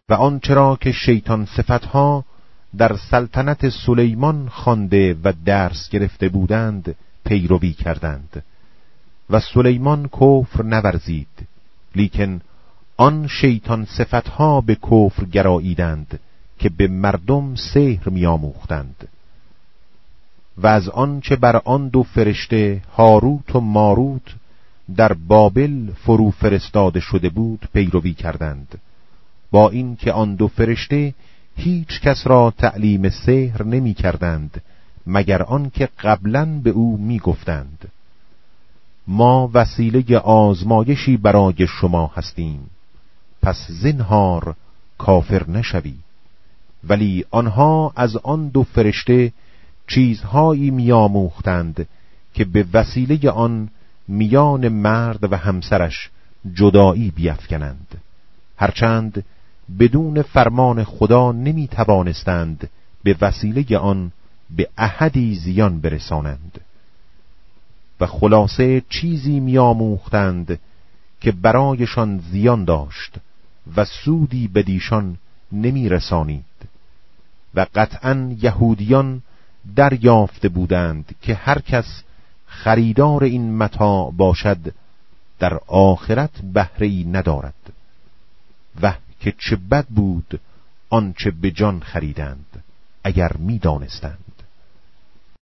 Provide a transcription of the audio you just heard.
و آنچه را که شیطان صفتها در سلطنت سلیمان خوانده و درس گرفته بودند پیروی کردند و سلیمان کفر نورزید، لیکن آن شیطان صفتها به کفر گراییدند که به مردم سحر می‌آموختند. و از آنچه بر آن دو فرشته هاروت و ماروت در بابل فرو فرستاده شده بود پیروی کردند، با این که آن دو فرشته هیچ کس را تعلیم سحر نمی کردند مگر آن که قبلاً به او می گفتند ما وسیله آزمایشی برای شما هستیم، پس زنهار کافر نشوی. ولی آنها از آن دو فرشته چیزهایی می‌آموختند که به وسیله آن میان مرد و همسرش جدایی بیفکنند، هرچند بدون فرمان خدا نمی توانستند به وسیله آن به احدی زیان برسانند. و خلاصه چیزی می‌آموختند که برایشان زیان داشت و سودی بدیشان نمی رسانید. و قطعاً یهودیان دریافته بودند که هر کس خریدار این متاع باشد در آخرت بهره‌ای ندارد. و که چه بد بود آنچه به جان خریدند اگر می دانستند.